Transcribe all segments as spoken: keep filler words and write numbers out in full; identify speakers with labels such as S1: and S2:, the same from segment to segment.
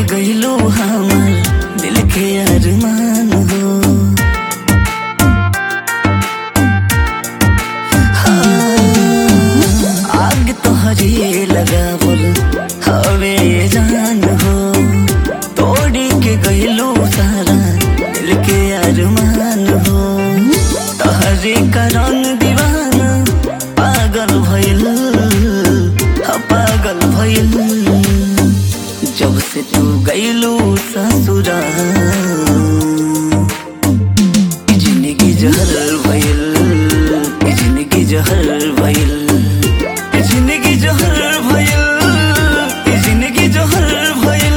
S1: गइलो हमार दिल के अरमान हो। आग तोहरे लगावल हवे जान हो, तोड़ी के गइलो सारा दिल के अरमान हो। तोहरे कारण दीवाना पागल भइल, पागल भइल। जब से तू गइलो ससुराल, जिंदगी जहर भइल, जिंदगी जहर भइल, जिंदगी जहर भइल, जिंदगी जहर भइल।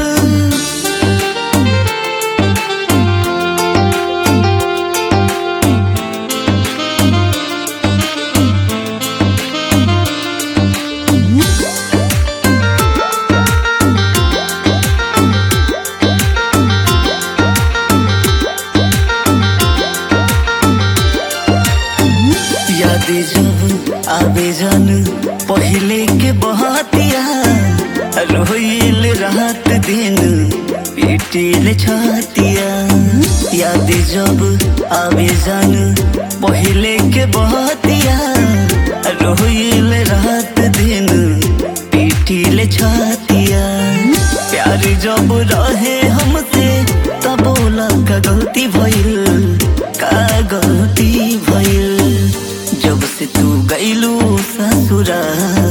S1: यादें जब आवे जान पहले के बहतिया, रोइल रात दिन पीटिल छातिया। यादें जब आवे जान पहले के बहतिया, रोइल रात दिन पीटिल छातिया। प्यार जब रहे हमसे तब बोला का गलती भइल, का गलती भइल। जब से तू गइलो ससुराल,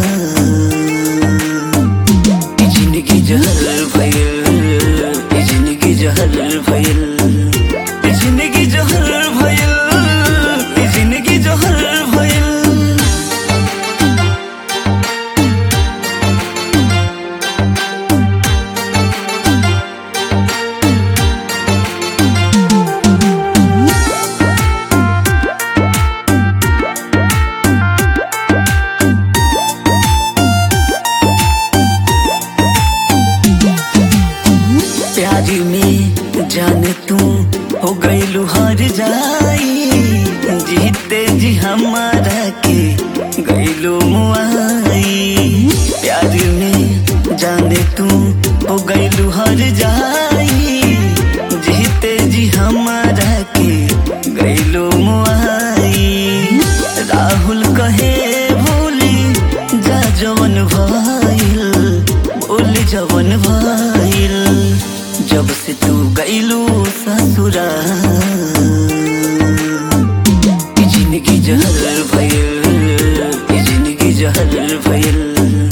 S1: जिंदगी जहर भइल, जिंदगी जहर भइल, जिंदगी जहर भइल, जिंदगी जहर भइल। प्यारी में जाने तू हो गइलू हार जाई, जीते जी हमारा के गइलू मुआई। प्यारी में जाने तू हो गइलू हार जाई, जीते जी हमारा के गइलू मुआई। राहुल कहे भूली जा जवन भइल, भूल जवन भइल। जब से तू गइलो ससुराल, जिंदगी जहर भइल, जिंदगी जहर भइल।